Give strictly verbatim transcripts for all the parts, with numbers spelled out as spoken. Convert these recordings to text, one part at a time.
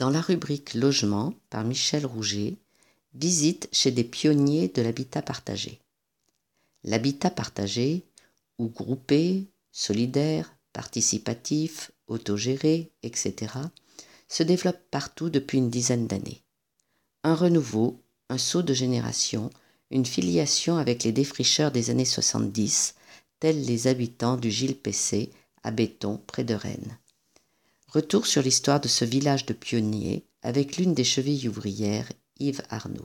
Dans la rubrique Logement, par Michel Rouget, visite chez des pionniers de l'habitat partagé. L'habitat partagé, ou groupé, solidaire, participatif, autogéré, et cetera, se développe partout depuis une dizaine d'années. Un renouveau, un saut de génération, une filiation avec les défricheurs des années soixante-dix, tels les habitants du Gilles Pessé, à Béton, près de Rennes. Retour sur l'histoire de ce village de pionniers avec l'une des chevilles ouvrières, Yves Arnaud.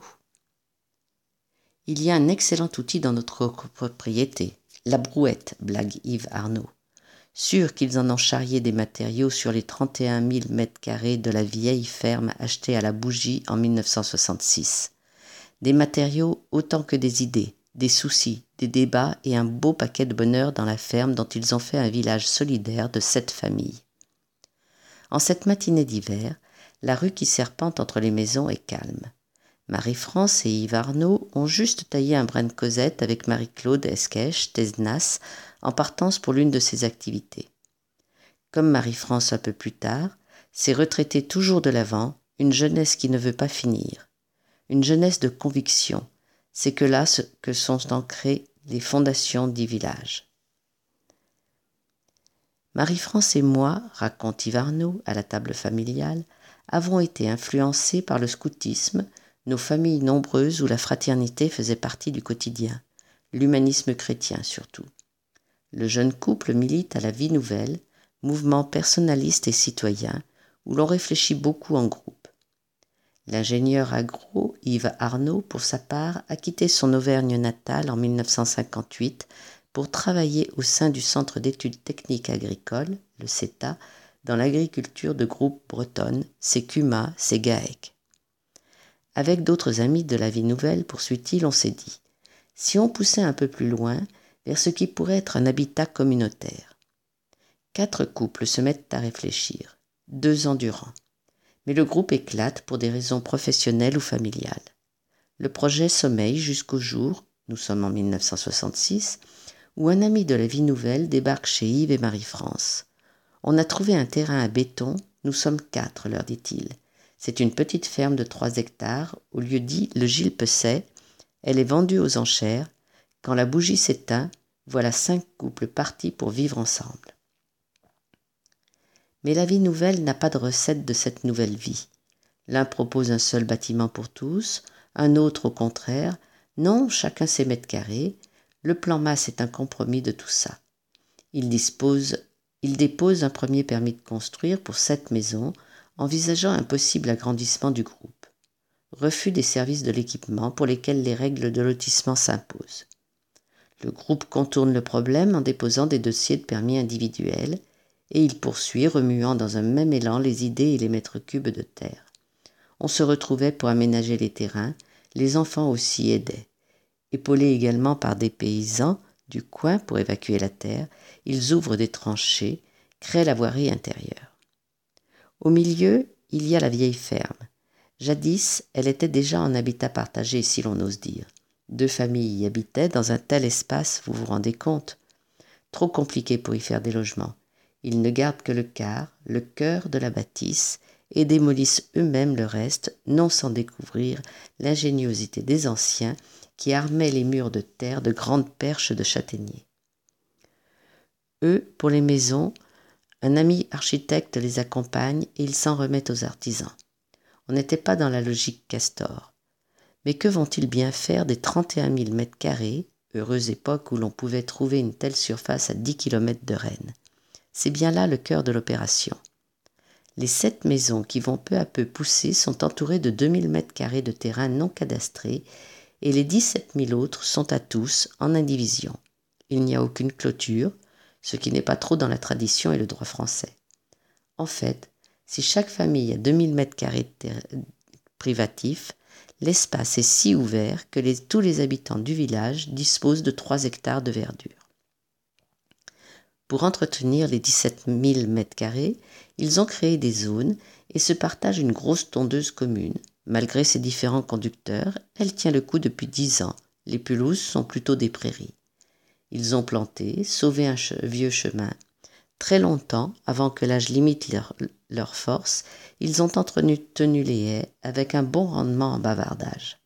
Il y a un excellent outil dans notre propriété, la brouette, blague Yves Arnaud. Sûr qu'ils en ont charrié des matériaux sur les trente et un mille mètres carrés de la vieille ferme achetée à la Bougie en mille neuf cent soixante-six. Des matériaux autant que des idées, des soucis, des débats et un beau paquet de bonheur dans la ferme dont ils ont fait un village solidaire de sept familles. En cette matinée d'hiver, la rue qui serpente entre les maisons est calme. Marie-France et Yves Arnaud ont juste taillé un brin de causette avec Marie-Claude Esquèche, Tesnas, en partance pour l'une de ces activités. Comme Marie-France un peu plus tard, c'est retraité toujours de l'avant, une jeunesse qui ne veut pas finir. Une jeunesse de conviction, c'est que là que sont ancrées les fondations du village. Marie-France et moi, raconte Yves Arnaud à la table familiale, avons été influencés par le scoutisme, nos familles nombreuses où la fraternité faisait partie du quotidien, l'humanisme chrétien surtout. Le jeune couple milite à la Vie Nouvelle, mouvement personnaliste et citoyen, où l'on réfléchit beaucoup en groupe. L'ingénieur agro Yves Arnaud, pour sa part, a quitté son Auvergne natale en mille neuf cent cinquante-huit pour travailler au sein du Centre d'études techniques agricoles, le CETA, dans l'agriculture de groupe bretonne, c'est CUMA, c'est GAEC. Avec d'autres amis de la Vie Nouvelle, poursuit-il, on s'est dit, si on poussait un peu plus loin, vers ce qui pourrait être un habitat communautaire. Quatre couples se mettent à réfléchir, deux ans durant. Mais le groupe éclate pour des raisons professionnelles ou familiales. Le projet sommeille jusqu'au jour, nous sommes en mille neuf cent soixante-six, où un ami de la Vie Nouvelle débarque chez Yves et Marie-France. On a trouvé un terrain à Béton, nous sommes quatre, leur dit-il. C'est une petite ferme de trois hectares, au lieu dit le Gilles Pesset. Elle est vendue aux enchères. Quand la bougie s'éteint, voilà cinq couples partis pour vivre ensemble. Mais la Vie Nouvelle n'a pas de recette de cette nouvelle vie. L'un propose un seul bâtiment pour tous, un autre au contraire. Non, chacun ses mètres carrés. Le plan masse est un compromis de tout ça. Il dispose, il dépose un premier permis de construire pour sept maisons, envisageant un possible agrandissement du groupe. Refus des services de l'équipement pour lesquels les règles de lotissement s'imposent. Le groupe contourne le problème en déposant des dossiers de permis individuels et il poursuit, remuant dans un même élan les idées et les mètres cubes de terre. On se retrouvait pour aménager les terrains, les enfants aussi aidaient. Épaulés également par des paysans du coin pour évacuer la terre, ils ouvrent des tranchées, créent la voirie intérieure. Au milieu, il y a la vieille ferme. Jadis, elle était déjà en habitat partagé, si l'on ose dire. Deux familles y habitaient dans un tel espace, vous vous rendez compte? Trop compliqué pour y faire des logements. Ils ne gardent que le quart, le cœur de la bâtisse, et démolissent eux-mêmes le reste, non sans découvrir l'ingéniosité des anciens qui armaient les murs de terre de grandes perches de châtaigniers. Eux, pour les maisons, un ami architecte les accompagne et ils s'en remettent aux artisans. On n'était pas dans la logique Castor. Mais que vont-ils bien faire des trente et un mille mètres carrés, heureuse époque où l'on pouvait trouver une telle surface à dix kilomètres de Rennes? C'est bien là le cœur de l'opération. Les sept maisons qui vont peu à peu pousser sont entourées de deux mille mètres carrés de terrain non cadastrés et les dix-sept mille autres sont à tous en indivision. Il n'y a aucune clôture, ce qui n'est pas trop dans la tradition et le droit français. En fait, si chaque famille a deux mille mètres carrés de terrain privatifs, l'espace est si ouvert que les, tous les habitants du village disposent de trois hectares de verdure. Pour entretenir les dix-sept mille mètres carrés, ils ont créé des zones et se partagent une grosse tondeuse commune. Malgré ses différents conducteurs, elle tient le coup depuis dix ans. Les pelouses sont plutôt des prairies. Ils ont planté, sauvé un che- vieux chemin, Très longtemps, avant que l'âge limite leur, leur force, ils ont entretenu les haies avec un bon rendement en bavardage.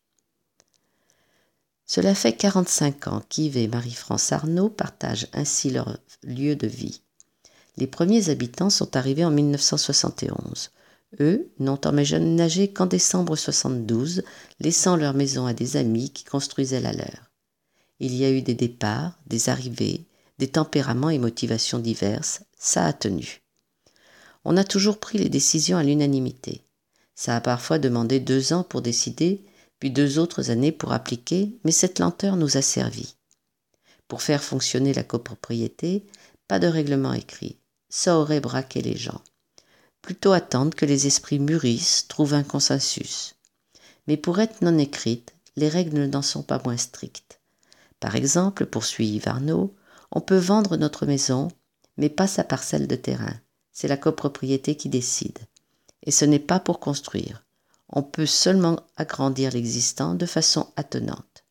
Cela fait quarante-cinq ans qu'Yves et Marie-France Arnaud partagent ainsi leur lieu de vie. Les premiers habitants sont arrivés en mille neuf cent soixante et onze. Eux n'ont emménagé qu'en décembre soixante-douze, laissant leur maison à des amis qui construisaient la leur. Il y a eu des départs, des arrivées, des tempéraments et motivations diverses, ça a tenu. On a toujours pris les décisions à l'unanimité. Ça a parfois demandé deux ans pour décider, puis deux autres années pour appliquer, mais cette lenteur nous a servi. Pour faire fonctionner la copropriété, pas de règlement écrit. Ça aurait braqué les gens. Plutôt attendre que les esprits mûrissent, trouvent un consensus. Mais pour être non écrites, les règles n'en sont pas moins strictes. Par exemple, poursuit Yves Arnaud, on peut vendre notre maison, mais pas sa parcelle de terrain. C'est la copropriété qui décide. Et ce n'est pas pour construire. On peut seulement agrandir l'existant de façon attenante.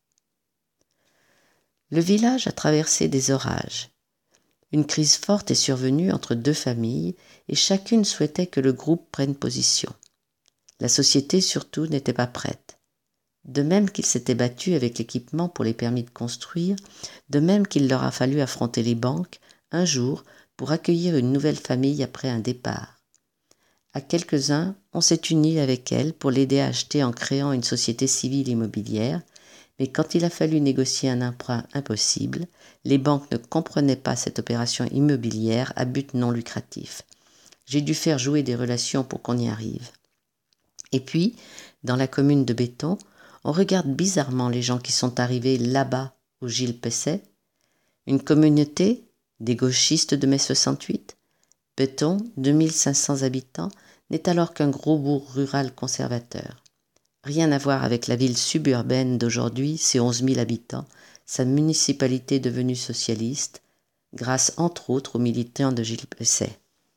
Le village a traversé des orages. Une crise forte est survenue entre deux familles et chacune souhaitait que le groupe prenne position. La société surtout n'était pas prête. De même qu'ils s'étaient battus avec l'équipement pour les permis de construire, de même qu'il leur a fallu affronter les banques, un jour, pour accueillir une nouvelle famille après un départ. À quelques-uns, on s'est unis avec elle pour l'aider à acheter en créant une société civile immobilière, mais quand il a fallu négocier un emprunt impossible, les banques ne comprenaient pas cette opération immobilière à but non lucratif. J'ai dû faire jouer des relations pour qu'on y arrive. Et puis, dans la commune de Béton, on regarde bizarrement les gens qui sont arrivés là-bas au Gilles Pesset. Une communauté, des gauchistes de mai soixante-huit. Béton, deux mille cinq cents habitants, n'est alors qu'un gros bourg rural conservateur. Rien à voir avec la ville suburbaine d'aujourd'hui, ses onze mille habitants, sa municipalité devenue socialiste, grâce entre autres aux militants de Gilles Pesset.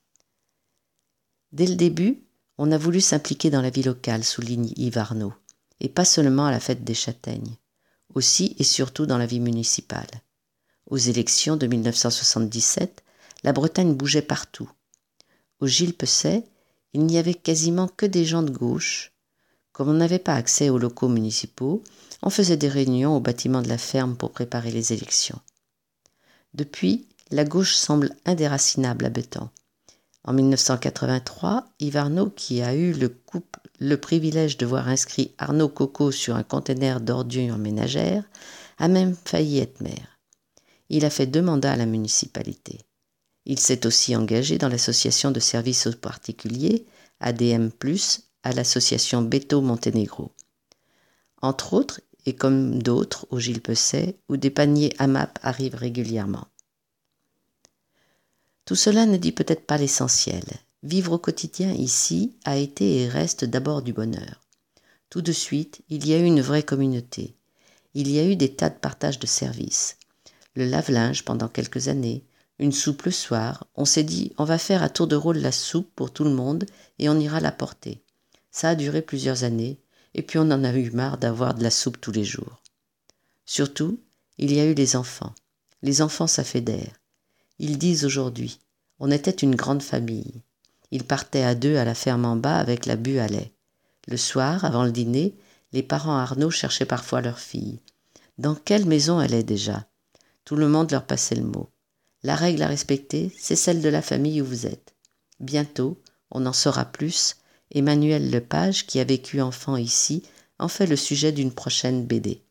Dès le début, on a voulu s'impliquer dans la vie locale, souligne Yves Arnaud, et pas seulement à la fête des châtaignes, aussi et surtout dans la vie municipale. Aux élections de mille neuf cent soixante-dix-sept, la Bretagne bougeait partout. Au Gilles Pesset, il n'y avait quasiment que des gens de gauche. Comme on n'avait pas accès aux locaux municipaux, on faisait des réunions au bâtiment de la ferme pour préparer les élections. Depuis, la gauche semble indéracinable à Béton. En mille neuf cent quatre-vingt-trois, Yves Arnaud, qui a eu le, couple, le privilège de voir inscrit Arnaud Coco sur un conteneur d'ordures ménagères, a même failli être maire. Il a fait deux mandats à la municipalité. Il s'est aussi engagé dans l'association de services aux particuliers, A D M plus, à l'association Beto Monténégro. Entre autres, et comme d'autres au Gilles Pesset, où des paniers A M A P arrivent régulièrement. Tout cela ne dit peut-être pas l'essentiel. Vivre au quotidien ici a été et reste d'abord du bonheur. Tout de suite, il y a eu une vraie communauté. Il y a eu des tas de partage de services. Le lave-linge pendant quelques années, une soupe le soir, on s'est dit on va faire à tour de rôle la soupe pour tout le monde et on ira la porter. Ça a duré plusieurs années et puis on en a eu marre d'avoir de la soupe tous les jours. Surtout, il y a eu les enfants. Les enfants ça fédère. Ils disent aujourd'hui « on était une grande famille ». Ils partaient à deux à la ferme en bas avec la bue à lait. Le soir, avant le dîner, les parents Arnaud cherchaient parfois leur fille. Dans quelle maison elle est déjà ? Tout le monde leur passait le mot. La règle à respecter, c'est celle de la famille où vous êtes. Bientôt, on en saura plus. Emmanuel Lepage, qui a vécu enfant ici, en fait le sujet d'une prochaine B D.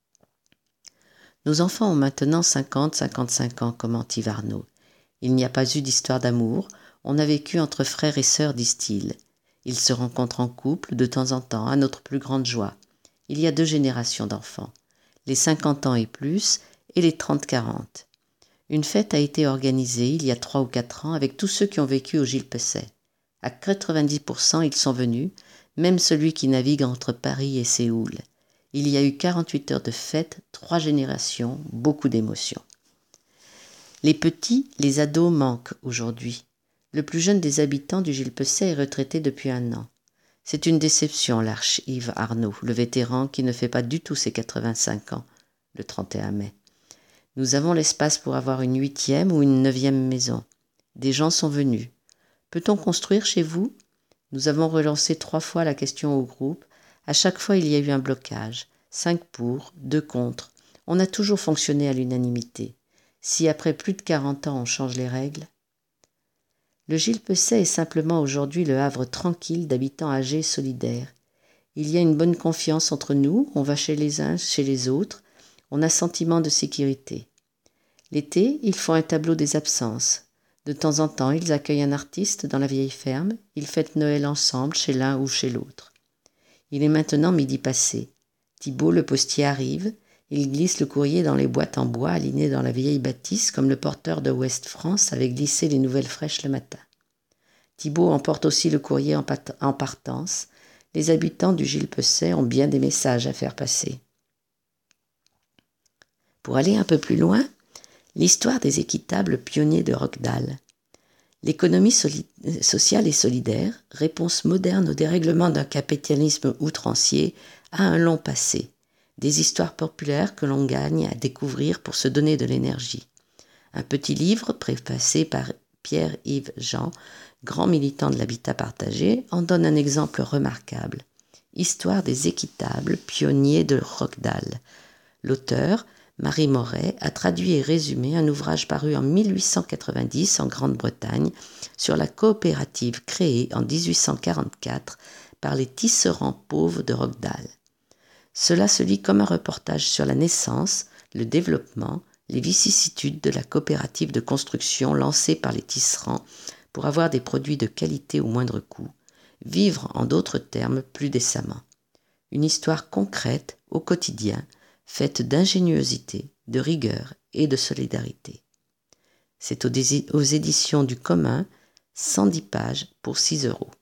Nos enfants ont maintenant cinquante à cinquante-cinq ans, commente Yves Arnaud. Il n'y a pas eu d'histoire d'amour, on a vécu entre frères et sœurs, disent-ils. Ils se rencontrent en couple de temps en temps, à notre plus grande joie. Il y a deux générations d'enfants, les cinquante ans et plus et les trente quarante. Une fête a été organisée il y a trois ou quatre ans avec tous ceux qui ont vécu au Gilles Pesset. À quatre-vingt-dix pour cent, ils sont venus, même celui qui navigue entre Paris et Séoul. Il y a eu quarante-huit heures de fête, trois générations, beaucoup d'émotions. Les petits, les ados manquent aujourd'hui. Le plus jeune des habitants du Gilles Pesset est retraité depuis un an. C'est une déception, l'arche Yves Arnaud, le vétéran qui ne fait pas du tout ses quatre-vingt-cinq ans, le trente et un mai. Nous avons l'espace pour avoir une huitième ou une neuvième maison. Des gens sont venus. Peut-on construire chez vous ? Nous avons relancé trois fois la question au groupe. À chaque fois, il y a eu un blocage. Cinq pour, deux contre. On a toujours fonctionné à l'unanimité. Si après plus de quarante ans, on change les règles. Le Gilles Pesset est simplement aujourd'hui le havre tranquille d'habitants âgés et solidaires. Il y a une bonne confiance entre nous, on va chez les uns, chez les autres, on a sentiment de sécurité. L'été, ils font un tableau des absences. De temps en temps, ils accueillent un artiste dans la vieille ferme, ils fêtent Noël ensemble chez l'un ou chez l'autre. Il est maintenant midi passé. Thibault, le postier, arrive, il glisse le courrier dans les boîtes en bois alignées dans la vieille bâtisse comme le porteur de Ouest France avait glissé les nouvelles fraîches le matin. Thibault emporte aussi le courrier en, pat- en partance. Les habitants du Gilles Pesset ont bien des messages à faire passer. Pour aller un peu plus loin, l'histoire des équitables pionniers de Rockdale. L'économie soli- sociale et solidaire, réponse moderne au dérèglement d'un capitalisme outrancier, a un long passé. Des histoires populaires que l'on gagne à découvrir pour se donner de l'énergie. Un petit livre préfacé par Pierre-Yves Jean, grand militant de l'habitat partagé, en donne un exemple remarquable. Histoire des équitables pionniers de Rockdale. L'auteur, Marie Moret, a traduit et résumé un ouvrage paru en mille huit cent quatre-vingt-dix en Grande-Bretagne sur la coopérative créée en dix-huit cent quarante-quatre par les tisserands pauvres de Rockdale. Cela se lit comme un reportage sur la naissance, le développement, les vicissitudes de la coopérative de construction lancée par les tisserands pour avoir des produits de qualité au moindre coût, vivre en d'autres termes plus décemment. Une histoire concrète, au quotidien, faite d'ingéniosité, de rigueur et de solidarité. C'est aux, aux éditions du Commun, cent dix pages pour six euros.